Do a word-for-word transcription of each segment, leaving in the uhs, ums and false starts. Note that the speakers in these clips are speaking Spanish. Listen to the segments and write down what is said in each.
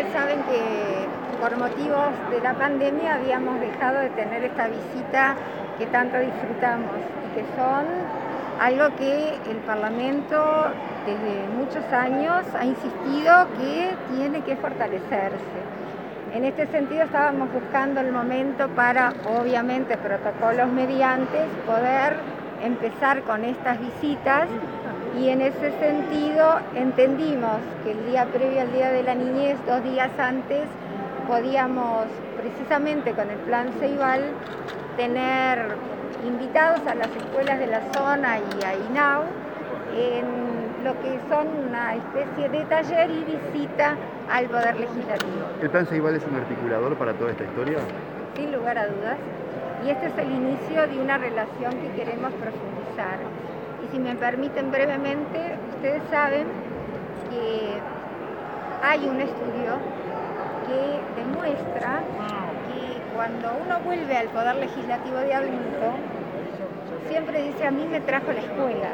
ustedes saben que por motivos de la pandemia habíamos dejado de tener esta visita que tanto disfrutamos y que son algo que el Parlamento desde muchos años ha insistido que tiene que fortalecerse. En este sentido estábamos buscando el momento para, obviamente, protocolos mediantes, poder empezar con estas visitas y en ese sentido entendimos que el día previo al Día de la Niñez, dos días antes, podíamos, precisamente con el Plan Ceibal, tener invitados a las escuelas de la zona y a INAU en lo que son una especie de taller y visita al Poder Legislativo. ¿El Plan Ceibal es un articulador para toda esta historia? Sin lugar a dudas. Y este es el inicio de una relación que queremos profundizar. Y si me permiten brevemente, ustedes saben que hay un estudio que demuestra que cuando uno vuelve al Poder Legislativo de adulto, siempre dice, a mí me trajo la escuela.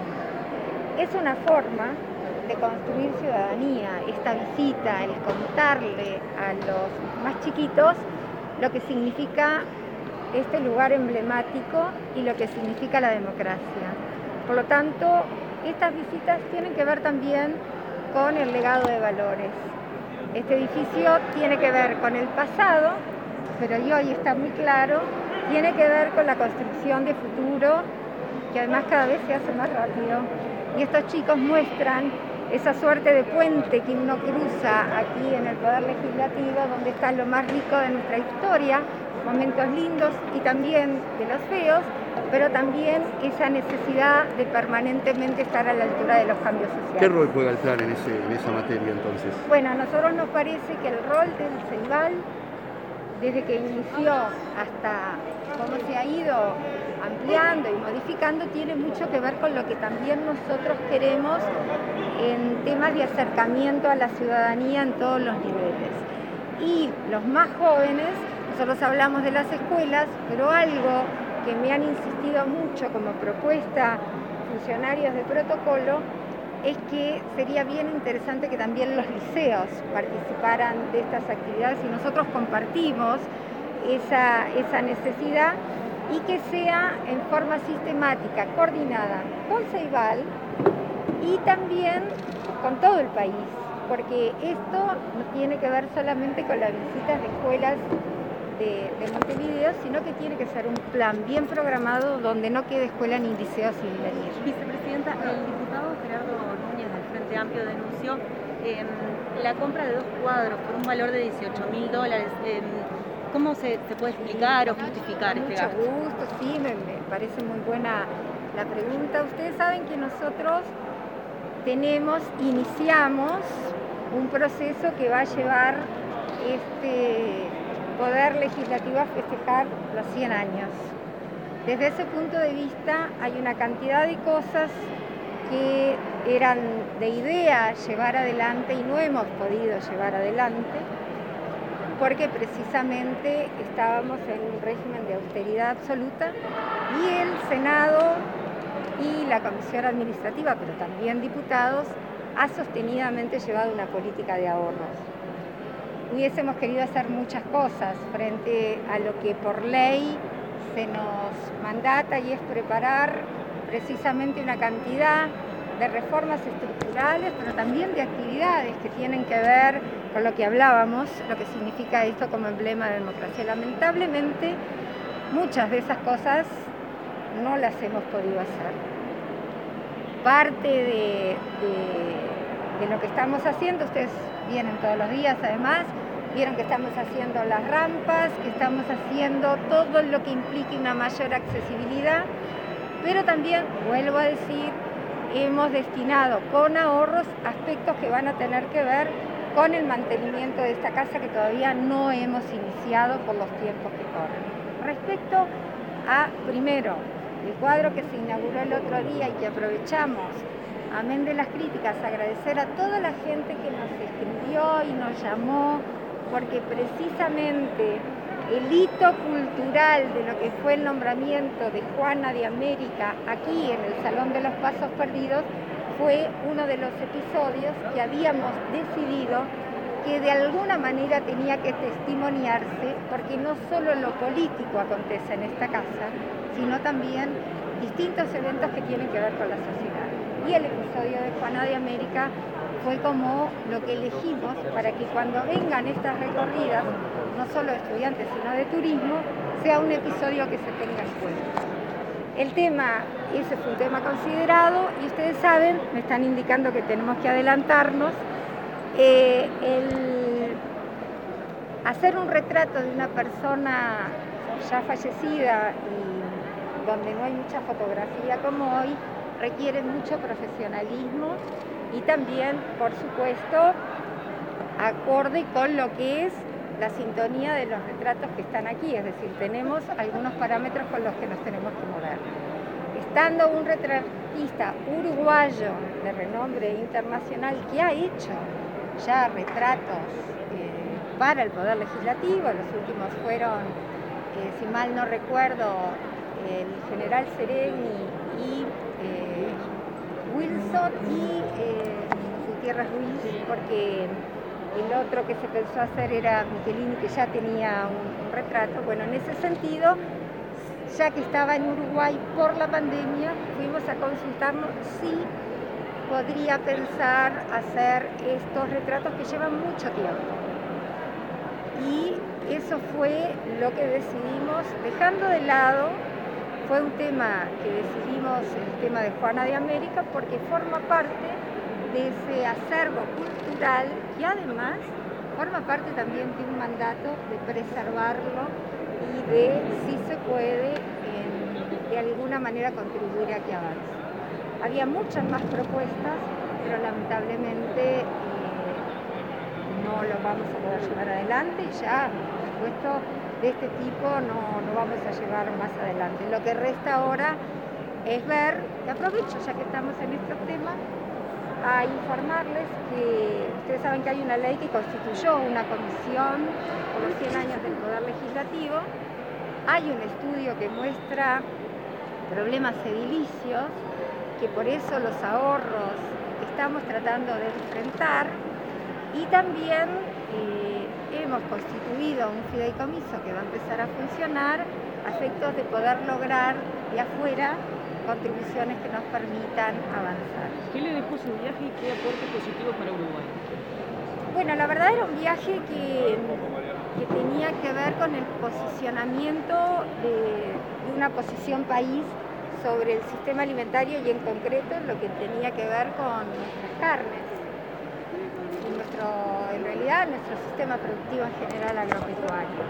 Es una forma de construir ciudadanía, esta visita, el contarle a los más chiquitos lo que significa este lugar emblemático y lo que significa la democracia. Por lo tanto, estas visitas tienen que ver también con el legado de valores. Este edificio tiene que ver con el pasado, pero hoy está muy claro, tiene que ver con la construcción de futuro, que además cada vez se hace más rápido. Y estos chicos muestran esa suerte de puente que uno cruza aquí en el Poder Legislativo, donde está lo más rico de nuestra historia, momentos lindos y también de los feos, pero también esa necesidad de permanentemente estar a la altura de los cambios sociales. ¿Qué rol juega el plan en, ese, en esa materia entonces? Bueno, a nosotros nos parece que el rol del Ceibal, desde que inició hasta cómo se ha ido ampliando y modificando, tiene mucho que ver con lo que también nosotros queremos en temas de acercamiento a la ciudadanía en todos los niveles. Y los más jóvenes, nosotros hablamos de las escuelas, pero algo que me han insistido mucho como propuesta funcionarios de protocolo es que sería bien interesante que también los liceos participaran de estas actividades y nosotros compartimos esa, esa necesidad y que sea en forma sistemática, coordinada con Ceibal y también con todo el país, porque esto no tiene que ver solamente con las visitas de escuelas de, de Montevideo, sino que tiene que ser un plan bien programado donde no quede escuela ni liceo sin venir. Vicepresidenta, el diputado Gerardo Núñez del Frente Amplio denunció eh, la compra de dos cuadros por un valor de dieciocho mil dólares. Eh, ¿Cómo se, se puede explicar o justificar este gasto? Mucho gusto, sí, me, me parece muy buena la pregunta. Ustedes saben que nosotros tenemos, iniciamos un proceso que va a llevar este Poder Legislativo a festejar los cien años. Desde ese punto de vista hay una cantidad de cosas que eran de idea llevar adelante y no hemos podido llevar adelante porque precisamente estábamos en un régimen de austeridad absoluta y el Senado y la Comisión Administrativa, pero también diputados, ha sostenidamente llevado una política de ahorros. Hubiésemos querido hacer muchas cosas frente a lo que por ley se nos mandata y es preparar precisamente una cantidad de reformas estructurales, pero también de actividades que tienen que ver con lo que hablábamos, lo que significa esto como emblema de democracia. Lamentablemente, muchas de esas cosas no las hemos podido hacer. Parte de, de, de lo que estamos haciendo, ustedes vienen todos los días además, vieron que estamos haciendo las rampas, que estamos haciendo todo lo que implique una mayor accesibilidad, pero también, vuelvo a decir, hemos destinado con ahorros aspectos que van a tener que ver con el mantenimiento de esta casa que todavía no hemos iniciado por los tiempos que corren. Respecto a, primero, el cuadro que se inauguró el otro día y que aprovechamos, amén de las críticas, agradecer a toda la gente que nos escribió y nos llamó, porque precisamente el hito cultural de lo que fue el nombramiento de Juana de América aquí en el Salón de los Pasos Perdidos fue uno de los episodios que habíamos decidido que de alguna manera tenía que testimoniarse, porque no solo lo político acontece en esta casa, sino también distintos eventos que tienen que ver con la sociedad. Y el episodio de Juana de América fue como lo que elegimos para que cuando vengan estas recorridas, no solo de estudiantes, sino de turismo, sea un episodio que se tenga en cuenta. El tema, ese fue un tema considerado, y ustedes saben, me están indicando que tenemos que adelantarnos, eh, el hacer un retrato de una persona ya fallecida y donde no hay mucha fotografía como hoy, requiere mucho profesionalismo y también, por supuesto, acorde con lo que es la sintonía de los retratos que están aquí, es decir, tenemos algunos parámetros con los que nos tenemos que mover. Estando un retratista uruguayo de renombre internacional que ha hecho ya retratos eh, para el Poder Legislativo, los últimos fueron, eh, si mal no recuerdo, el general Sereni y eh, Wilson y eh, Gutiérrez Ruiz, porque el otro que se pensó hacer era Michelini, que ya tenía un, un retrato. Bueno, en ese sentido, ya que estaba en Uruguay por la pandemia, fuimos a consultarnos si podría pensar hacer estos retratos que llevan mucho tiempo. Y eso fue lo que decidimos, dejando de lado, fue un tema que decidimos, el tema de Juana de América, porque forma parte de ese acervo cultural y además forma parte también de un mandato de preservarlo y de, si se puede, en, de alguna manera contribuir a que avance. Había muchas más propuestas, pero lamentablemente eh, no lo vamos a poder llevar adelante y ya, por supuesto, de este tipo no, no vamos a llevar más adelante. Lo que resta ahora es ver, y aprovecho ya que estamos en estos temas, a informarles que ustedes saben que hay una ley que constituyó una comisión por los cien años del Poder Legislativo. Hay un estudio que muestra problemas edilicios, que por eso los ahorros estamos tratando de enfrentar, y también eh, hemos constituido un fideicomiso que va a empezar a funcionar a efectos de poder lograr de afuera contribuciones que nos permitan avanzar. ¿Qué le dejó su viaje y qué aporte positivo para Uruguay? Bueno, la verdad era un viaje que, que tenía que ver con el posicionamiento de, de una posición país sobre el sistema alimentario y en concreto lo que tenía que ver con nuestras carnes. Y nuestro, en realidad nuestro sistema productivo en general agropecuario.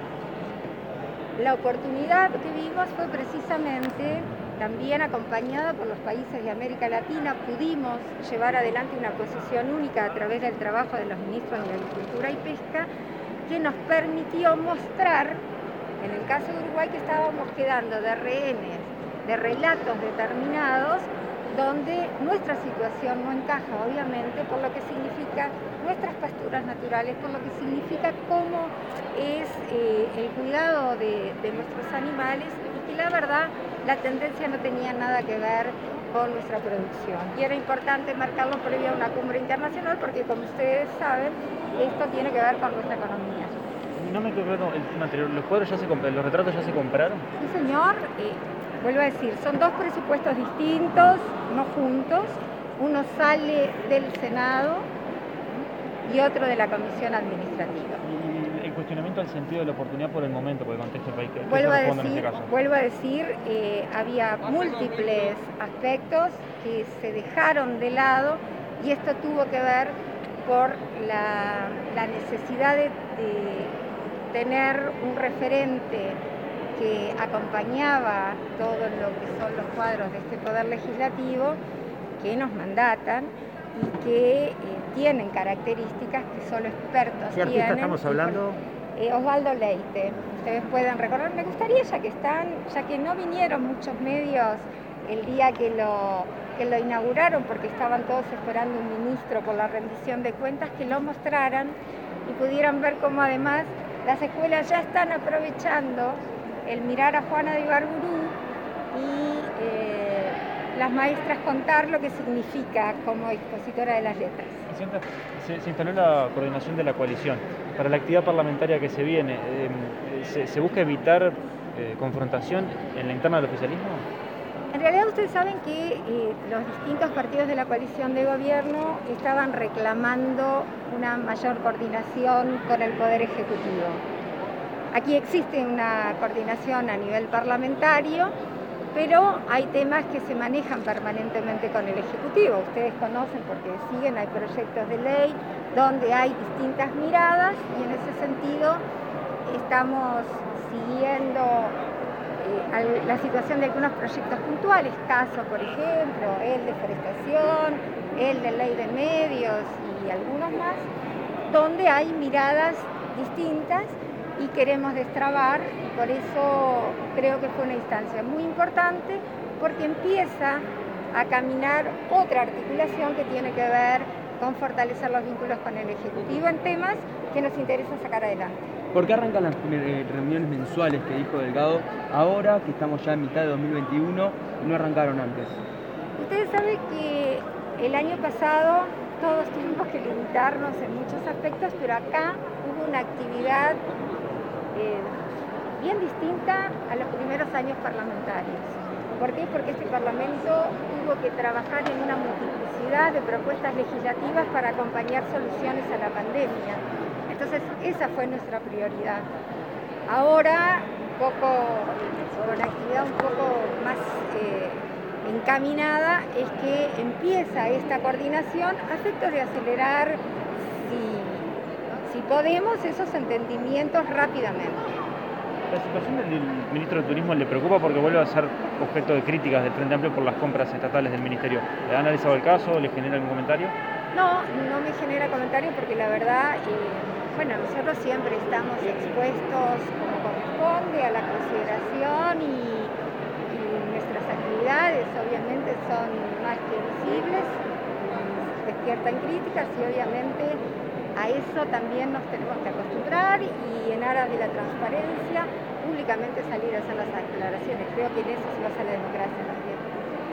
La oportunidad que vimos fue precisamente también acompañada por los países de América Latina. Pudimos llevar adelante una posición única a través del trabajo de los ministros de Agricultura y Pesca que nos permitió mostrar, en el caso de Uruguay, que estábamos quedando de rehenes de relatos determinados donde nuestra situación no encaja, obviamente, por lo que significa nuestras pasturas naturales, por lo que significa cómo es eh, el cuidado de, de nuestros animales, y que la verdad la tendencia no tenía nada que ver con nuestra producción. Y era importante marcarlo previo a una cumbre internacional porque, como ustedes saben, esto tiene que ver con nuestra economía. No me quedó claro el tema anterior, ¿los cuadros ya se compraron, los retratos ya se compraron? Sí, señor. Eh, Vuelvo a decir, son dos presupuestos distintos, no juntos. Uno sale del Senado y otro de la Comisión Administrativa. Y el cuestionamiento al sentido de la oportunidad por el momento, por el contexto del país, ¿qué vuelvo se a responde decir, en este caso? Vuelvo a decir, eh, había múltiples aspectos que se dejaron de lado y esto tuvo que ver por la, la necesidad de, de tener un referente que acompañaba todo lo que son los cuadros de este Poder Legislativo, que nos mandatan y que eh, tienen características que solo expertos ¿Qué artista tienen. estamos hablando? Eh, Osvaldo Leite. Ustedes pueden recordar, me gustaría, ya que están, ya que no vinieron muchos medios el día que lo, que lo inauguraron, porque estaban todos esperando un ministro por la rendición de cuentas, que lo mostraran y pudieran ver cómo además las escuelas ya están aprovechando el mirar a Juana de Ibarburu y eh, las maestras contar lo que significa como expositora de las letras. Presidenta, se, se instaló la coordinación de la coalición. Para la actividad parlamentaria que se viene, eh, se, ¿se busca evitar eh, confrontación en la interna del oficialismo? En realidad ustedes saben que eh, los distintos partidos de la coalición de gobierno estaban reclamando una mayor coordinación con el Poder Ejecutivo. Aquí existe una coordinación a nivel parlamentario, pero hay temas que se manejan permanentemente con el Ejecutivo. Ustedes conocen porque siguen, hay proyectos de ley donde hay distintas miradas y en ese sentido estamos siguiendo eh, la situación de algunos proyectos puntuales, caso por ejemplo el de forestación, el de ley de medios y algunos más, donde hay miradas distintas y queremos destrabar, y por eso creo que fue una instancia muy importante, porque empieza a caminar otra articulación que tiene que ver con fortalecer los vínculos con el Ejecutivo en temas que nos interesa sacar adelante. ¿Por qué arrancan las eh, reuniones mensuales que dijo Delgado ahora, que estamos ya en mitad de dos mil veintiuno, y no arrancaron antes? Ustedes saben que el año pasado todos tuvimos que limitarnos en muchos aspectos, pero acá hubo una actividad Eh, bien distinta a los primeros años parlamentarios. ¿Por qué? Porque este Parlamento tuvo que trabajar en una multiplicidad de propuestas legislativas para acompañar soluciones a la pandemia. Entonces, esa fue nuestra prioridad. Ahora, un poco, con una actividad un poco más eh, encaminada, es que empieza esta coordinación a efectos de acelerar si Si podemos, esos entendimientos rápidamente. ¿La situación del ministro de Turismo le preocupa porque vuelve a ser objeto de críticas del Frente Amplio por las compras estatales del Ministerio? ¿Le ha analizado el caso? ¿Le genera algún comentario? No, no me genera comentario porque la verdad, eh, bueno, nosotros siempre estamos expuestos como corresponde a la consideración y, y nuestras actividades obviamente son más que visibles, despiertan críticas y obviamente a eso también nos tenemos que acostumbrar y en aras de la transparencia, públicamente salir a hacer las aclaraciones. Creo que en eso se basa la democracia también.